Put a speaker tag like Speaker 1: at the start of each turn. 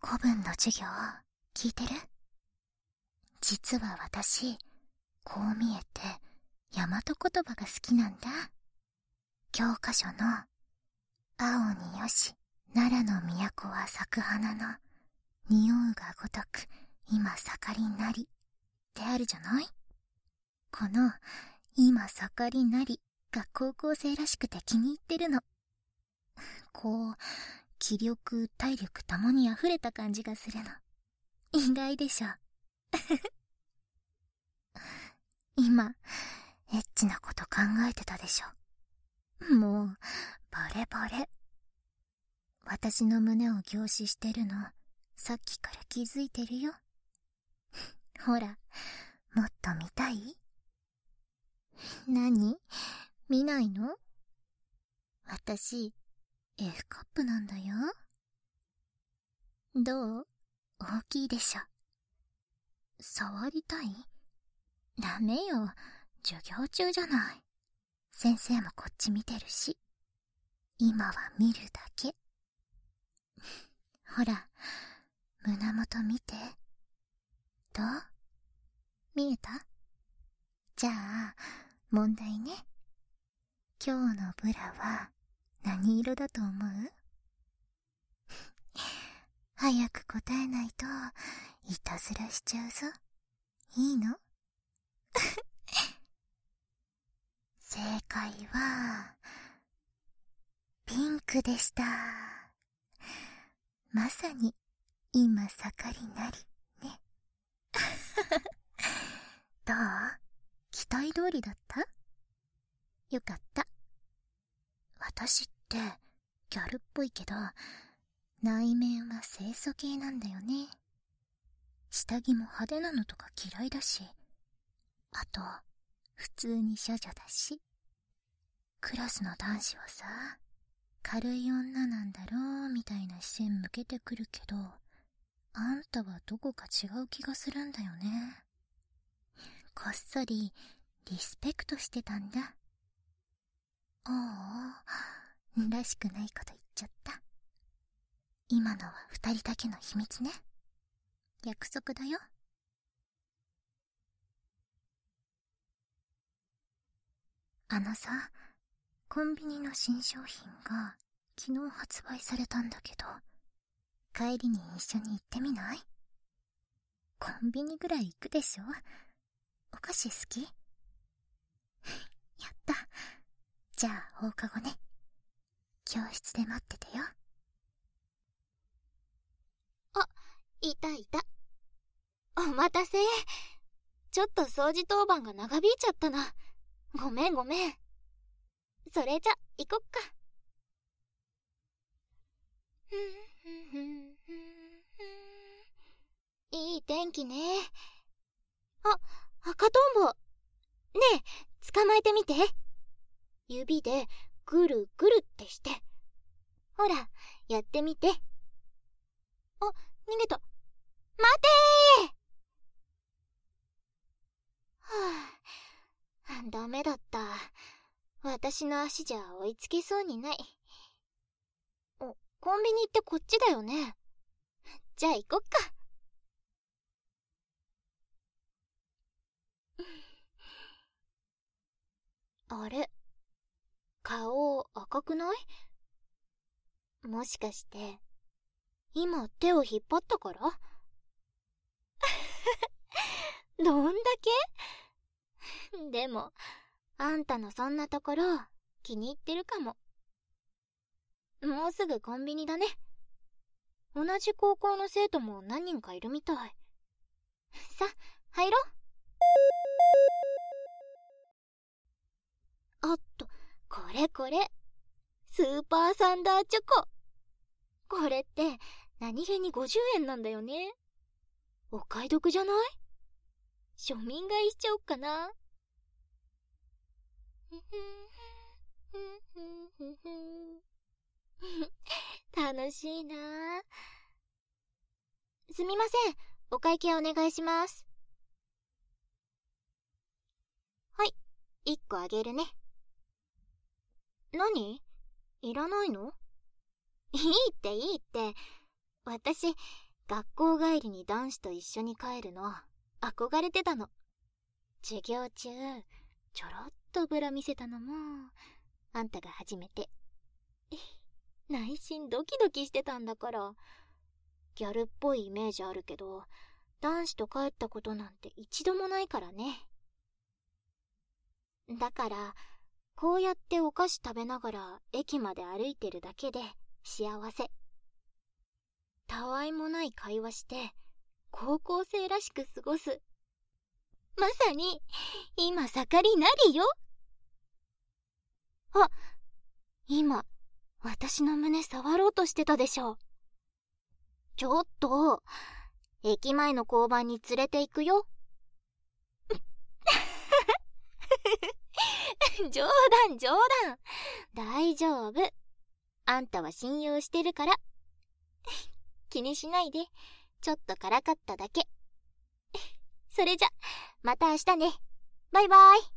Speaker 1: 古文の授業聞いてる？実は私、こう見えて大和言葉が好きなんだ。教科書の青によし奈良の都は咲く花の匂うがごとく今盛りなりってあるじゃない？この今盛りなりが高校生らしくて気に入ってるの。こう気力体力ともに溢れた感じがするの。意外でしょ？今エッチなこと考えてたでしょ？もうバレバレ。私の胸を凝視してるのさっきから気づいてるよ。ほら、もっと見たい？何？見ないの？私 F カップなんだよ。どう？大きいでしょ。触りたい？ダメよ、授業中じゃない。先生もこっち見てるし、今は見るだけ。ほら、胸元見て。どう？見えた？じゃあ問題ね。今日のブラは何色だと思う？早く答えないといたずらしちゃうぞ。いいの？正解はピンクでした。まさに今盛りなりね。どう？期待通りだった？よかった。私ってギャルっぽいけど内面は清楚系なんだよね。下着も派手なのとか嫌いだし、あと普通に処女だし。クラスの男子はさ、軽い女なんだろうみたいな視線向けてくるけど、あんたはどこか違う気がするんだよね。こっそりリスペクトしてたんだ。おお、らしくないこと言っちゃった。今のは二人だけの秘密ね。約束だよ。さ、コンビニの新商品が昨日発売されたんだけど、帰りに一緒に行ってみない？コンビニぐらい行くでしょ？お菓子好き？やった。じゃあ放課後ね。教室で待っててよ。
Speaker 2: あ、いたいた。お待たせ。ちょっと掃除当番が長引いちゃったな。ごめん。それじゃ、行こっか。いい天気ね。あ、赤とんぼ。ねえ、捕まえてみて。指でぐるぐるってして。ほら、やってみて。あ、逃げた。待てー！はぁ、ダメだった。私の足じゃ追いつけそうにない。コンビニってこっちだよね。じゃあ行こっか。あれ？顔赤くない？もしかして、今手を引っ張ったから？どんだけ？でも、あんたのそんなところ気に入ってるかも。もうすぐコンビニだね。同じ高校の生徒も何人かいるみたい。さ、入ろう。あっと、これ。スーパーサンダーチョコ。これって何気に50円なんだよね。お買い得じゃない？庶民買いしちゃおっかな。楽しいな。すみません、お会計お願いします。はい、1個あげるね。何？いらないの？いいって。私、 学校帰りに男子と一緒に帰るの憧れてたの。授業中ちょろっとブラ見せたのもあんたが初めて。内心ドキドキしてたんだから。ギャルっぽいイメージあるけど、男子と帰ったことなんて一度もないからね。だからこうやってお菓子食べながら駅まで歩いてるだけで幸せ。たわいもない会話して高校生らしく過ごす。まさに今盛りなりよ。あ、今私の胸触ろうとしてたでしょ。ちょっと駅前の交番に連れて行くよ。冗談冗談。大丈夫。あんたは信用してるから。気にしないで。ちょっとからかっただけ。それじゃまた明日ね。バイバイ。